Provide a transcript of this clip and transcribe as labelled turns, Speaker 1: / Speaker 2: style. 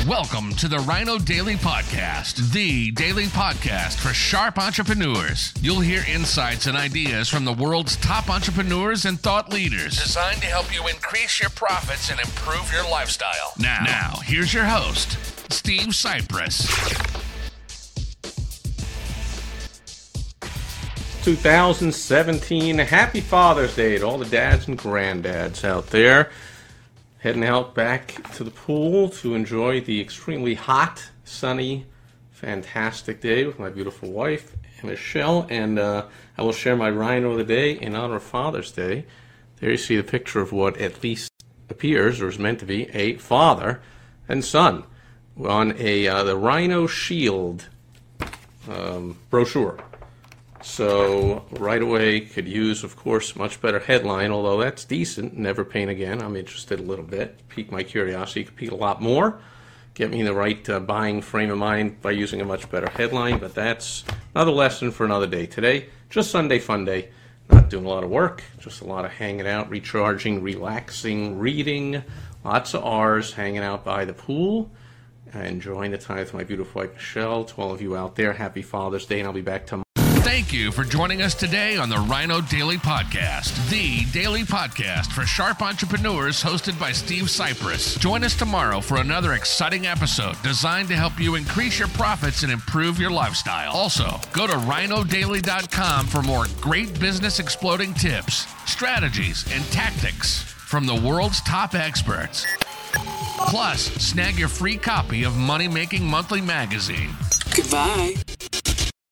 Speaker 1: Welcome to the Rhino Daily Podcast, the daily podcast for sharp entrepreneurs. You'll hear insights and ideas from the world's top entrepreneurs and thought leaders, designed to help you increase your profits and improve your lifestyle. Now here's your host, Steve Cypress.
Speaker 2: 2017. Happy Father's Day to all the dads and granddads out there. Heading out back to the pool to enjoy the extremely hot, sunny, fantastic day with my beautiful wife, Michelle, and I will share my Rhino of the Day in honor of Father's Day. There you see the picture of what at least appears, or is meant to be, a father and son on the Rhino Shield brochure. So right away could use, of course, much better headline, although that's decent. Never paint again. I'm interested a little bit. Pique my curiosity. Could pique a lot more. Get me in the right buying frame of mind by using a much better headline. But that's another lesson for another day. Today, just Sunday fun day. Not doing a lot of work. Just a lot of hanging out, recharging, relaxing, reading. Lots of R's, hanging out by the pool. Enjoying the time with my beautiful wife, Michelle. To all of you out there, happy Father's Day, and I'll be back tomorrow.
Speaker 1: Thank you for joining us today on the Rhino Daily Podcast, the daily podcast for sharp entrepreneurs hosted by Steve Cypress. Join us tomorrow for another exciting episode designed to help you increase your profits and improve your lifestyle. Also, go to rhinodaily.com for more great business exploding tips, strategies, and tactics from the world's top experts. Plus, snag your free copy of Money Making Monthly magazine.
Speaker 3: Goodbye.